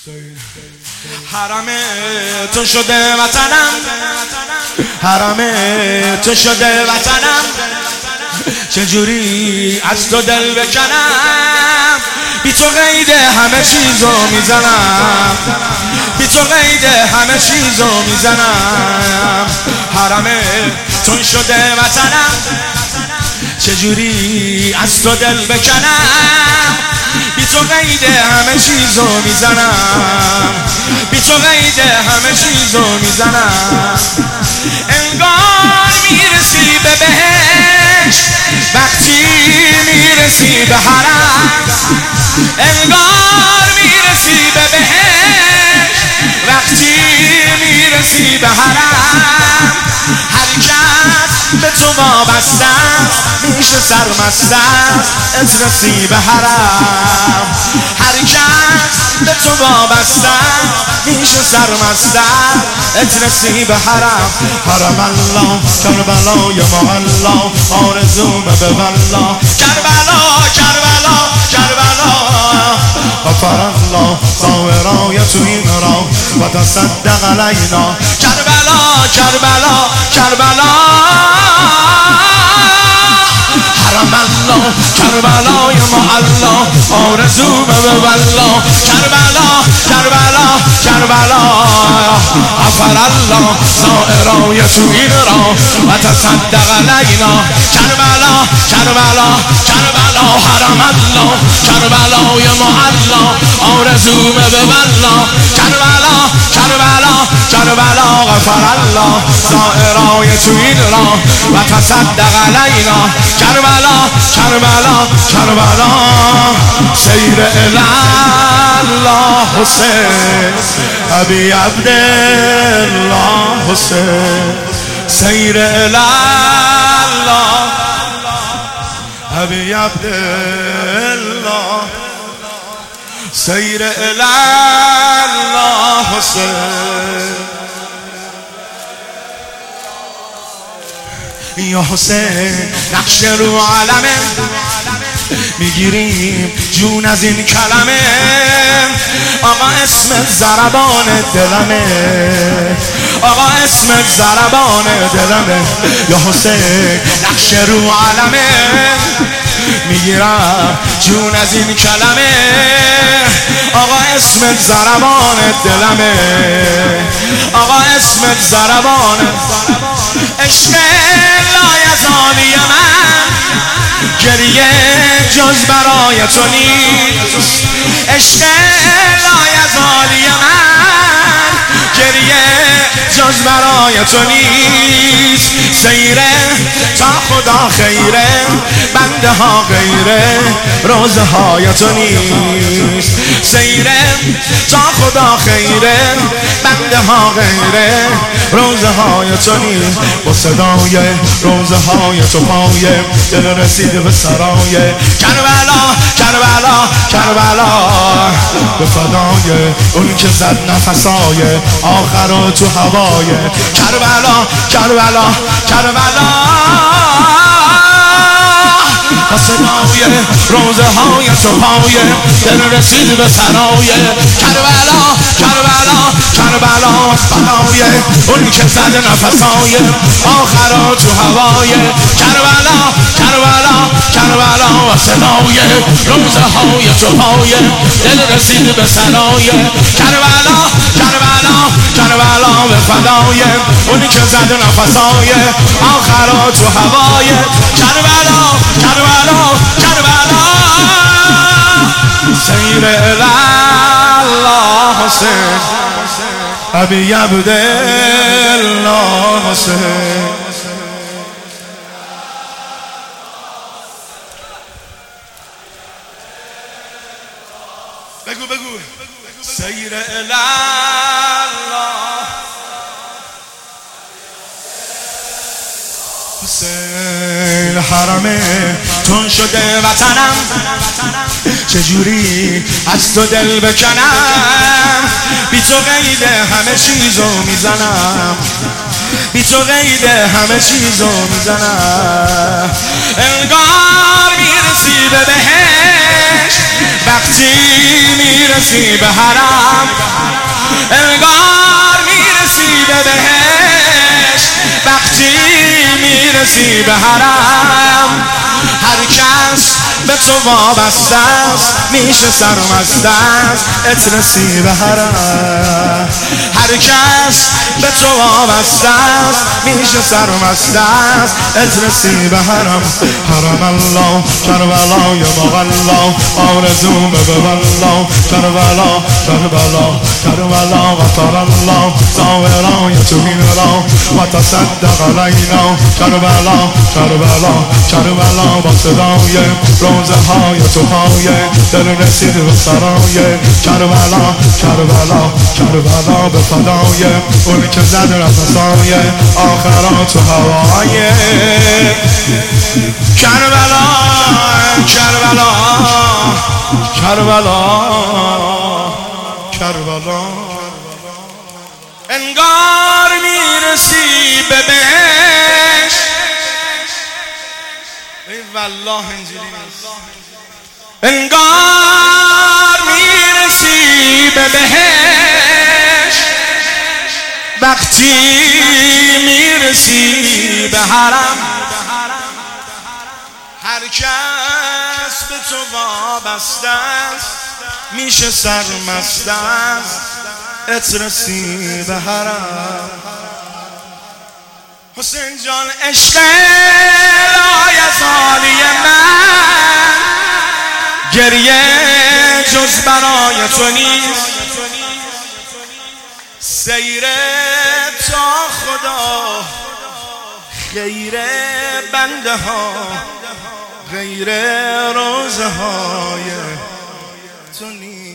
حرم تو شده وطنم، حرم تو شده وطنم، چجوری از تو دل بکنم؟ بی تو قید همه چیزو میزنم، بی تو قید همه چیزو میزنم. حرم تو شده وطنم، چجوری از تو دل بکنم؟ بی تو قید همه چیزو میزنم، بی تو قید همه چیزو میزنم. انگار میرسی به بهشت وقتی میرسی به حرم، انگار میرسی به بهشت وقتی میرسی به حرم. هر کس به تو وابسته است میشه سرمست است از رسی به حرم. هر کس به تو وابسته است میشه سرمست است از رسی به حرم. حرم الله کربلا یا محلا آرزوم به والله. کربلا کربلا کربلا غفر الله ظاهرای تو این را و تصدق علینا. کربلا کربلا کربلا حرم الله کربلا یا محلا آرزوم به والله. کربلا کربلا کربلا غفر الله ظاهرای تو این را و تصدق علینا. کربلا کربلا کربلا حرم الله کربلا یا محلا آرزوم به والله. کربلا کربلا کربلا غفر الله ظاهرای تو این را و تصدق علینا. کربلا کربلا کربلا سیر الله حسین ابی عبدالله حسین سیر الله ابی عبدالله سیر الله حسین. یا حسین نقش رو علمه میگیریم جون از این کلمه. آقا اسم ضربان دلمه، آقا اسم ضربان دلمه. یا حسین نقش رو علمه میگیرم جون از این کلمه. آقا اسم ضربان دلمه، آقا اسم ضربان. عشق لایزالی من گریه جز برای تو نیست. عشق لایزالی من گریه جز برای تو نیست. سیره تا خدا خیره بنده ها غیره روزه های تو نیست. سیره تا خدا خیره بنده ها غیره روزه های تو نیست. با صدای روزه های تو پایه دل رسید به سرای. کربلا کربلا کربلا به فدای اون که زد نفسای آخر و تو هوای. کربلا کربلا کربلا با صدای روزه های تو پایه دل رسید به سرای. کربلا کربلا کربلا فدای اون که زد نفسای آخر و تو هوای. کربلا کربلا کربلا با صدای روزه های تو پایه دل رسید به سرای. کربلا کربلا کربلا به فدای اون که زد نفسای آخر و تو هوای. کربلا کربلا کربلا سیر الله حسین ابی عبدالله حسین. بگو بگو سیر الله حسین. حرمه تون شده وطنم، چجوری از تو دل بکنم؟ بی تو قید همه چیزو میزنم، بی تو قید همه چیزو میزنم. انگار میرسی به بهشت وقتی میرسی به حرم، انگار میرسی به بهشت وقتی میرسی به حرم. هر کس به تو وابسته است میشه سرمست است اترسی به حرم. هر کس به تو وابسته است میشه سرمست است اترسی به حرم. حرم الله کربلا یا مغلا آرزوم به والله کربلا کربلا کربلا و طال الله زاورا یا توهینا و تصدق علینا کربلا کربلا کربلا با صدای روزه های توهای دل رسید به سرای کربلا کربلا کربلا به فدای اون که زد رفضای آخرات و هوای کربلا کربلا کربلا کربلا. انگار میرسی به بهشت ای والله اینجوری نیست. انگار میرسی به بهشت وقتی میرسی به حرم. هر کس به تو وابسته است میشه سرمست است اترسی به حرم. حسین جان عشق لایزالی من گریه جز برای تو نیست. سیر تا خدا خیر بنده ها غیر روزه های تو نیست.